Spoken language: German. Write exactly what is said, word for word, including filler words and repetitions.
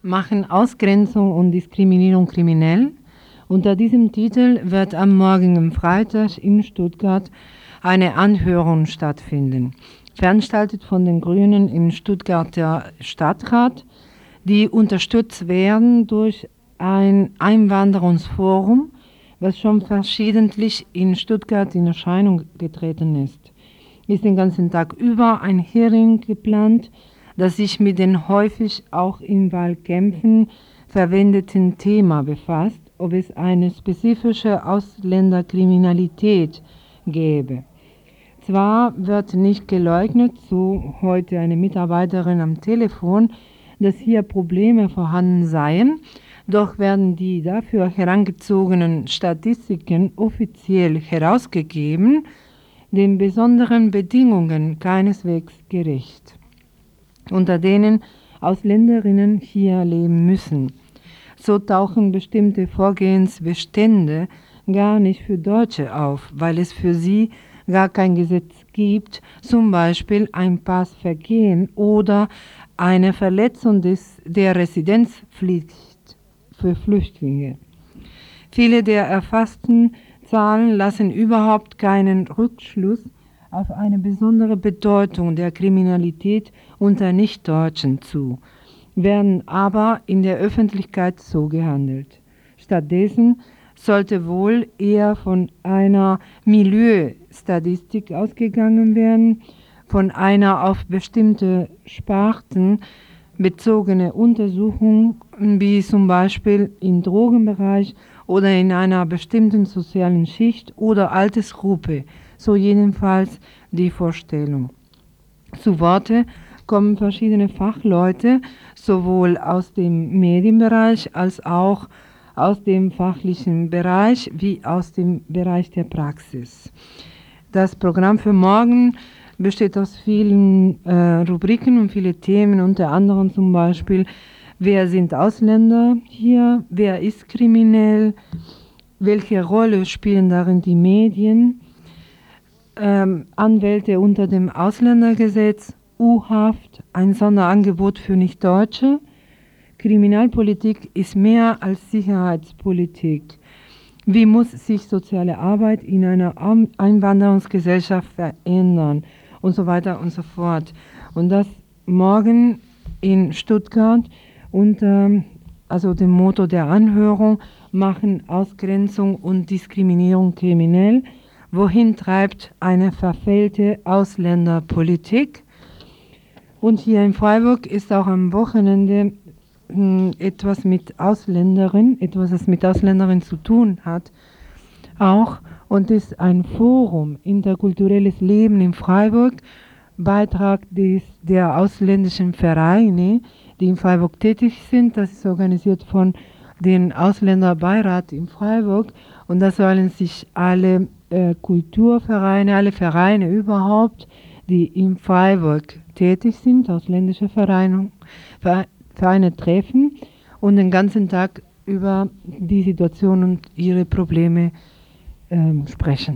machen Ausgrenzung und Diskriminierung kriminell. Unter diesem Titel wird am morgigen Freitag in Stuttgart eine Anhörung stattfinden, veranstaltet von den Grünen im Stuttgarter Stadtrat, die unterstützt werden durch ein Einwanderungsforum, was schon verschiedentlich in Stuttgart in Erscheinung getreten ist. Ist den ganzen Tag über ein Hearing geplant, das sich mit dem häufig auch in Wahlkämpfen verwendeten Thema befasst, ob es eine spezifische Ausländerkriminalität gäbe. Zwar wird nicht geleugnet, so heute eine Mitarbeiterin am Telefon, dass hier Probleme vorhanden seien, doch werden die dafür herangezogenen Statistiken offiziell herausgegeben, den besonderen Bedingungen keineswegs gerecht, unter denen Ausländerinnen hier leben müssen. So tauchen bestimmte Vorgehensbestände gar nicht für Deutsche auf, weil es für sie gar kein Gesetz gibt, zum Beispiel ein Passvergehen oder eine Verletzung des, der Residenzpflicht für Flüchtlinge. Viele der erfassten Zahlen lassen überhaupt keinen Rückschluss auf eine besondere Bedeutung der Kriminalität unter Nichtdeutschen zu, werden aber in der Öffentlichkeit so gehandelt. Stattdessen sollte wohl eher von einer Milieustatistik ausgegangen werden, von einer auf bestimmte Sparten bezogene Untersuchung, wie zum Beispiel im Drogenbereich oder in einer bestimmten sozialen Schicht oder Altersgruppe, so jedenfalls die Vorstellung. Zu Worte kommen verschiedene Fachleute, sowohl aus dem Medienbereich als auch aus dem fachlichen Bereich wie aus dem Bereich der Praxis. Das Programm für morgen besteht aus vielen äh, Rubriken und viele Themen, unter anderem zum Beispiel, wer sind Ausländer hier, wer ist kriminell, welche Rolle spielen darin die Medien, ähm, Anwälte unter dem Ausländergesetz, U-Haft, ein Sonderangebot für Nichtdeutsche. Kriminalpolitik ist mehr als Sicherheitspolitik. Wie muss sich soziale Arbeit in einer Einwanderungsgesellschaft verändern? Und so weiter und so fort. Und das morgen in Stuttgart unter also dem Motto der Anhörung machen Ausgrenzung und Diskriminierung kriminell. Wohin treibt eine verfehlte Ausländerpolitik? Und hier in Freiburg ist auch am Wochenende mh, etwas mit Ausländerin, etwas, das mit Ausländerin zu tun hat, auch. Und ist ein Forum interkulturelles Leben in Freiburg, Beitrag des, der ausländischen Vereine, die in Freiburg tätig sind. Das ist organisiert von dem Ausländerbeirat in Freiburg und da sollen sich alle äh, Kulturvereine, alle Vereine überhaupt, die in Freiburg tätig sind, ausländische Vereine, Vereine treffen und den ganzen Tag über die Situation und ihre Probleme ähm, sprechen.